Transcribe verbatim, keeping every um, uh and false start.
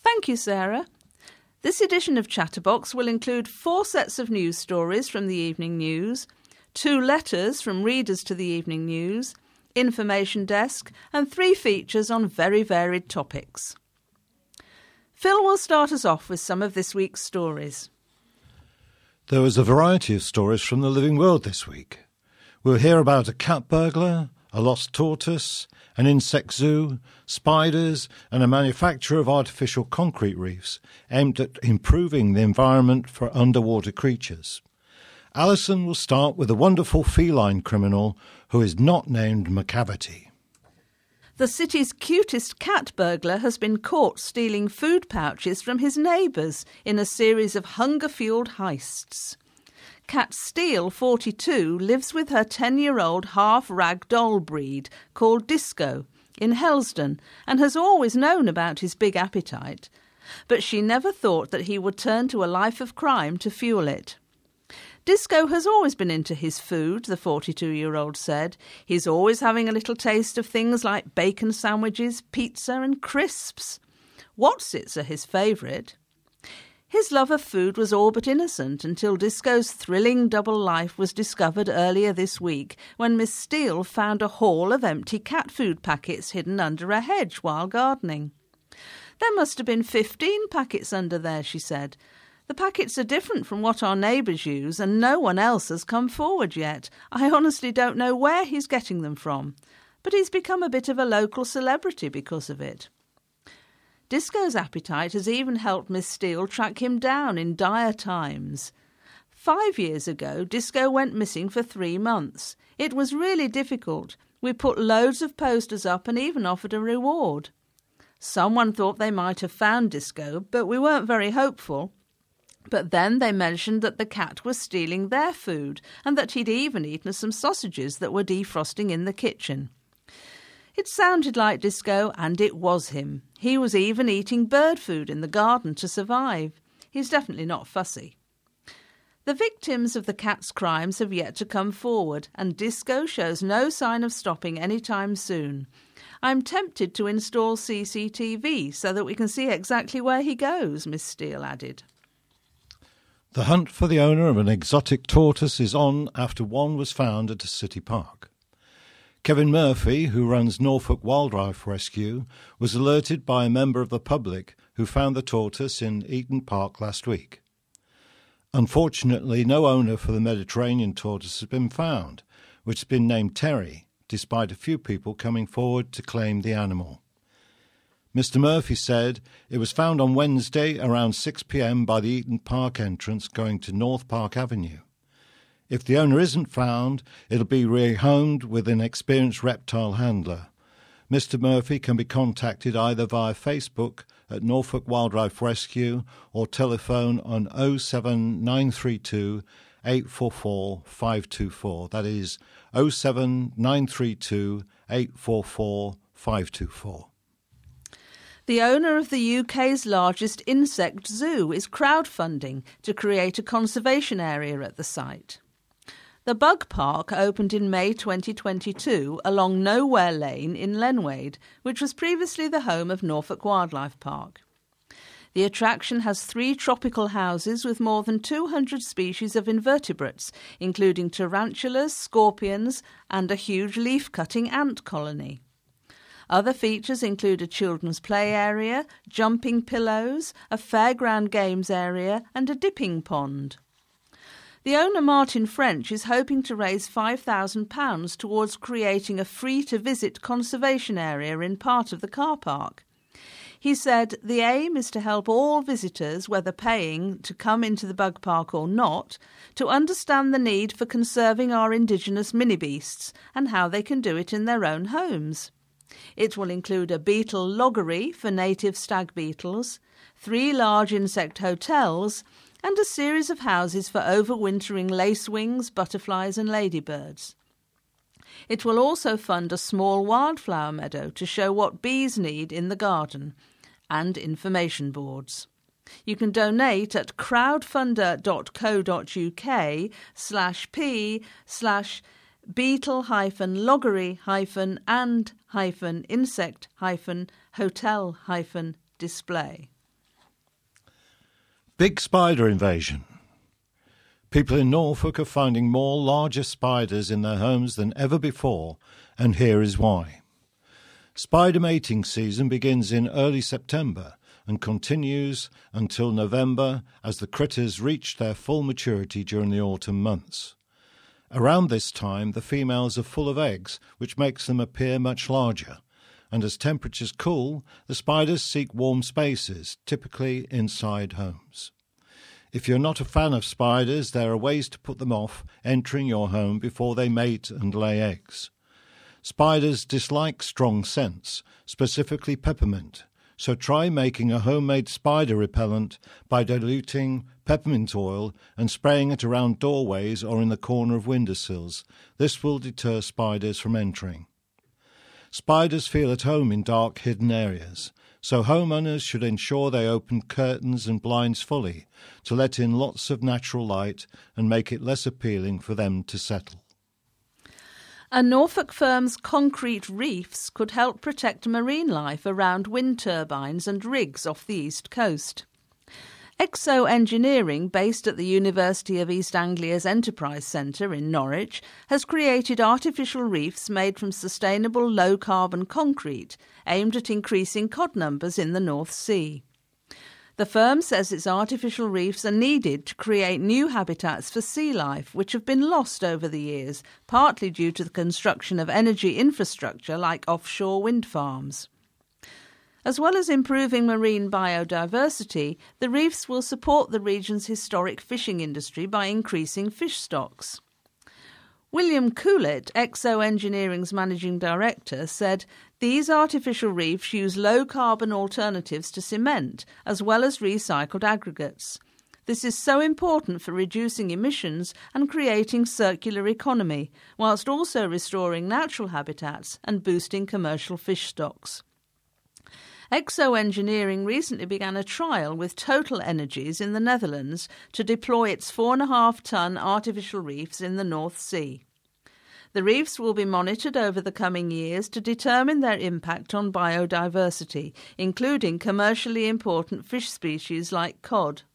Thank you, Sarah. This edition of Chatterbox will include four sets of news stories from the Evening News, two letters from readers to the Evening News, information desk, and three features on very varied topics. Phil will start us off with some of this week's stories. There was a variety of stories from the living world this week. We'll hear about a cat burglar, a lost tortoise, an insect zoo, spiders, and a manufacturer of artificial concrete reefs aimed at improving the environment for underwater creatures. Alison will start with a wonderful feline criminal who is not named McCavity. The city's cutest cat burglar has been caught stealing food pouches from his neighbours in a series of hunger-fuelled heists. Cat Steele, forty-two, lives with her ten-year-old half-rag doll breed called Disco in Helsdon and has always known about his big appetite, but she never thought that he would turn to a life of crime to fuel it. Disco has always been into his food, the forty-two-year-old said. He's always having a little taste of things like bacon sandwiches, pizza and crisps. Wotsits are his favourite. His love of food was all but innocent until Disco's thrilling double life was discovered earlier this week when Miss Steele found a haul of empty cat food packets hidden under a hedge while gardening. There must have been fifteen packets under there, she said. The packets are different from what our neighbours use and no one else has come forward yet. I honestly don't know where he's getting them from, but he's become a bit of a local celebrity because of it. Disco's appetite has even helped Miss Steele track him down in dire times. Five years ago, Disco went missing for three months. It was really difficult. We put loads of posters up and even offered a reward. Someone thought they might have found Disco, but we weren't very hopeful. But then they mentioned that the cat was stealing their food and that he'd even eaten some sausages that were defrosting in the kitchen. It sounded like Disco, and it was him. He was even eating bird food in the garden to survive. He's definitely not fussy. The victims of the cat's crimes have yet to come forward, and Disco shows no sign of stopping any time soon. I'm tempted to install C C T V so that we can see exactly where he goes, Miss Steele added. The hunt for the owner of an exotic tortoise is on after one was found at a city park. Kevin Murphy, who runs Norfolk Wildlife Rescue, was alerted by a member of the public who found the tortoise in Eaton Park last week. Unfortunately, no owner for the Mediterranean tortoise has been found, which has been named Terry, despite a few people coming forward to claim the animal. Mister Murphy said it was found on Wednesday around six p.m. by the Eaton Park entrance going to North Park Avenue. If the owner isn't found, it'll be rehomed with an experienced reptile handler. Mister Murphy can be contacted either via Facebook at Norfolk Wildlife Rescue or telephone on oh seven nine three two eight four four five two four. That is oh seven nine three two eight four four five two four. The owner of the U K's largest insect zoo is crowdfunding to create a conservation area at the site. The Bug Park opened in May twenty twenty-two along Nowhere Lane in Lenwade, which was previously the home of Norfolk Wildlife Park. The attraction has three tropical houses with more than two hundred species of invertebrates, including tarantulas, scorpions, and a huge leaf-cutting ant colony. Other features include a children's play area, jumping pillows, a fairground games area, and a dipping pond. The owner, Martin French, is hoping to raise five thousand pounds towards creating a free-to-visit conservation area in part of the car park. He said the aim is to help all visitors, whether paying to come into the bug park or not, to understand the need for conserving our indigenous mini-beasts and how they can do it in their own homes. It will include a beetle loggery for native stag beetles, three large insect hotels, and a series of houses for overwintering lacewings, butterflies and ladybirds. It will also fund a small wildflower meadow to show what bees need in the garden, and information boards. You can donate at crowdfunder.co.uk slash p slash beetle hyphen loggery hyphen and hyphen insect hyphen hotel hyphen display. Big spider invasion. People in Norfolk are finding more larger spiders in their homes than ever before, and here is why. Spider mating season begins in early September and continues until November as the critters reach their full maturity during the autumn months. Around this time, the females are full of eggs, which makes them appear much larger, and as temperatures cool, the spiders seek warm spaces, typically inside homes. If you're not a fan of spiders, there are ways to put them off entering your home before they mate and lay eggs. Spiders dislike strong scents, specifically peppermint, so try making a homemade spider repellent by diluting peppermint oil and spraying it around doorways or in the corner of windowsills. This will deter spiders from entering. Spiders feel at home in dark, hidden areas, so homeowners should ensure they open curtains and blinds fully to let in lots of natural light and make it less appealing for them to settle. A Norfolk firm's concrete reefs could help protect marine life around wind turbines and rigs off the east coast. Exo Engineering, based at the University of East Anglia's Enterprise Centre in Norwich, has created artificial reefs made from sustainable low-carbon concrete, aimed at increasing cod numbers in the North Sea. The firm says its artificial reefs are needed to create new habitats for sea life, which have been lost over the years, partly due to the construction of energy infrastructure like offshore wind farms. As well as improving marine biodiversity, the reefs will support the region's historic fishing industry by increasing fish stocks. William Coolett, Exo Engineering's managing director, said these artificial reefs use low-carbon alternatives to cement, as well as recycled aggregates. This is so important for reducing emissions and creating circular economy, whilst also restoring natural habitats and boosting commercial fish stocks. Exo Engineering recently began a trial with Total Energies in the Netherlands to deploy its four and a half ton artificial reefs in the North Sea. The reefs will be monitored over the coming years to determine their impact on biodiversity, including commercially important fish species like cod.